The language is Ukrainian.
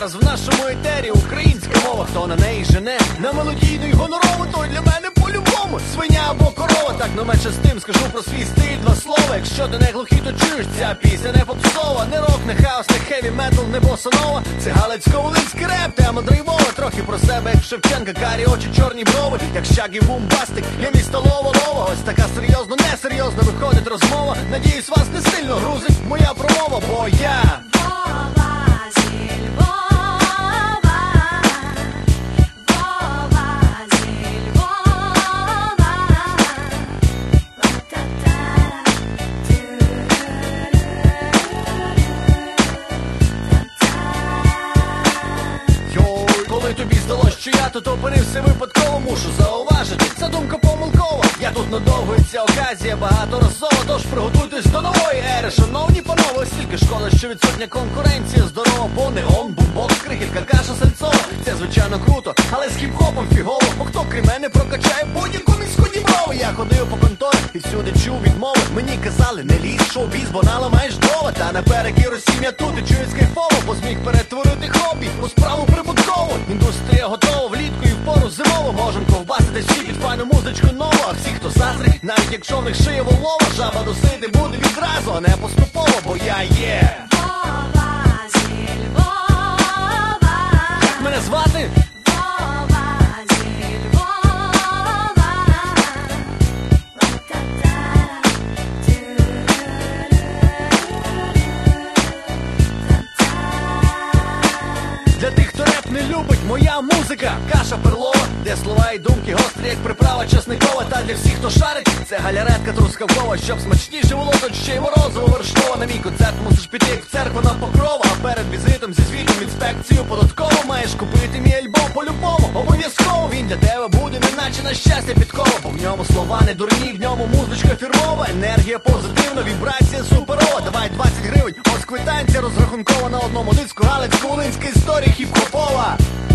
Зараз в нашому етері українська мова. Хто на неї жене, на мелодійну й гонорову, той для мене по-любому свиня або корова. Так, но менше з тим скажу про свій стиль, два слова. Якщо ти не глухий, то чуєш, ця пісня не попсова. Не рок, не хаос, не хеві метал, не босанова. Це галицько-волинський реп, тема драйвова. Трохи про себе, як Шевченка, карі очі, чорні брови. Як Шагі Бумбастик, я місто Лова-Лова. Ось така серйозно, несерйозно виходить розмова. Надіюсь, вас не сильно грузить моя промова, бо я тобі здалось, що я тут опинився випадково, мушу зауважити, ця думка помилкова. Я тут надовго і ця оказія багаторазова, тож приготуйтесь до нової ери, шановні панове. Ось тільки шкода, що відсутня конкуренція здорова, бо неон, бумбокс, крихітка, каша сальцова. Це звичайно круто, але з хіп-хопом фігово, бо хто крім мене прокачає будь-яку міську діброву. Я ходив по конторі і всюди чув відмови. Мені казали, не лізь, шоу-біз, бо наламаєш дрова. Та наперекір усім я тут і чую кайфово, бо зміг перетворити хобі у справу прибуткову. Індустрія готова влітку і в пору зимову. Можем ковбасити всі під файну музичку нову. А всі, хто заздрить, навіть якщо в них шиє волова, жаба досити буде відразу, а не поступово, бо я є Вова зі Львова. Як мене звати? Вова зі Львова. Для тих, хто реп не любить, моя музика каша перлова, де слова і думки гострі, як приправа чесникова. Та для всіх, хто шарить, це галяретка трускавкова. Щоб смачніше було, то ще й морозиво вершково. На мій концерт мусиш піти, як в церкву на Покрова. А перед візитом зі звітом інспекцію податково маєш купити мій альбом по-любому. Обов'язково він для тебе буде, неначе на щастя підкова. Бо в ньому слова не дурні, в ньому музичка фірмова. Енергія позитивна, вібрація суперова. Давай 20 гривень, ось квитанція розрахункова на одному диску. Галицько-волинська історія хіп-хопова.